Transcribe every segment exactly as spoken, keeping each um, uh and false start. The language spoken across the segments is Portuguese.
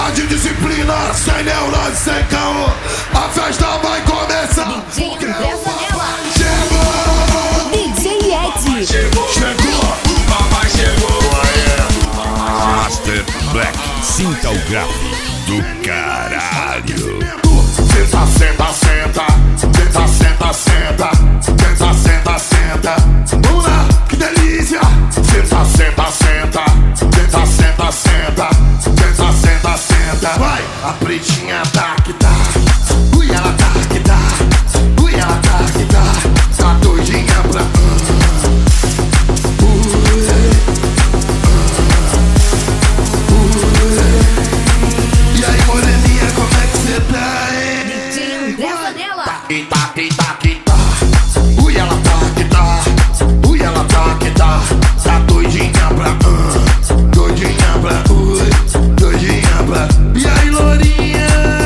de disciplina, sem neurose, sem caô. A festa vai começar. D J André Zanella. Chegou! D J Ed. Chegou! Chegou! O papai chegou! Master Black, sinta o grave do caralho. Senta, senta, senta. Senta, senta, senta. Senta, senta, senta. Vamos lá, que delícia! Senta, senta, senta. Senta, senta, senta. Senta, senta, senta. Vai! A pretinha tá que tá. Ui, ela tá que tá. Ui, ela tá que tá. Tá doidinha pra. E aí, moreninha, como é que cê tá, hein? D J André Zanella. Que tá, que tá, que tá. Ui, ela tá que tá. Ui, ela tá que tá. Tá doidinha pra. Uh, doidinha pra. Ui, doidinha pra. E aí, lourinha?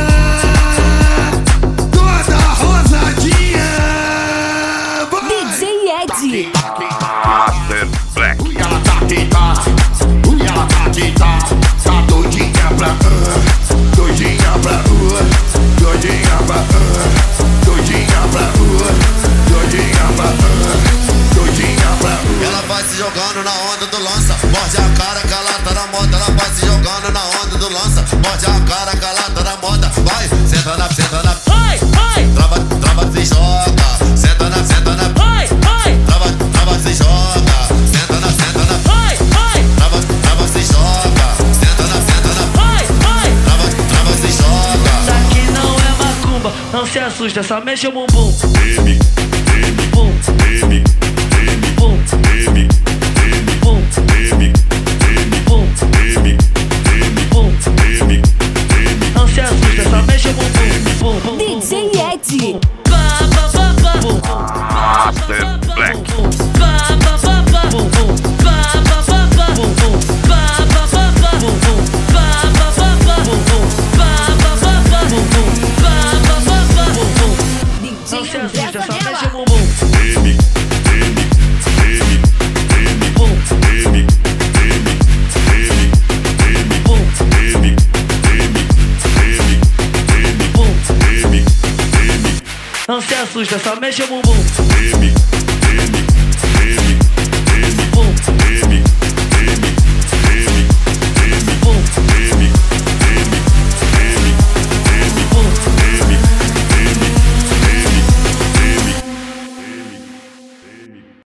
Toda rosadinha. Vai. D J Ed. Master Black. Ui, ela tá que tá. Ui, ela tá que tá. Tá doidinha pra. Uh, doidinha pra. Uh, doidinha pra. Uh, doidinha pra. Uh, doidinha pra. Uh, doidinha pra. Uh. Ela vai se jogando na onda do lança. Morde a cara que ela tá na moda. Ela vai se jogando na onda do lança. Morde a cara que ela tá na moda. Vai, senta na, senta na. Vai, vai, Trava, trava, se joga. Senta na, senta na. vai, vai, Trava, trava, se joga. Senta na, senta na. vai, vai, Trava, trava, se joga. Senta na, senta na. vai, vai. Trava, trava, se joga. Isso aqui não é macumba, não se assusta, só mexe o bumbum. Treme, treme, Bum, treme, treme, bum, treme, treme, bum, treme, treme, bum, treme, treme, bum. treme, treme. Não se assusta, só mexe o bumbum. Bum, bum, D bum, J Ed. Ba, ba, ba, ba. Bum, Master Black. bum, ba, ba, ba, ba. Bum, bum, ba, ba, ba, ba. Bum, bum, ba, ba, ba, ba. Bum, bum, ba, ba, ba, ba. Bum, bum, ba, ba, ba, ba. Bum, bum, ba, ba, ba, ba. Bum, bum. Não D J se André assusta, só mexe o Zanella. bumbum. Treme, treme, treme, treme, Bum, treme, treme, treme, treme, bum, treme, treme, treme, treme, bum. treme, treme. Não se assusta, só mexe o bumbum.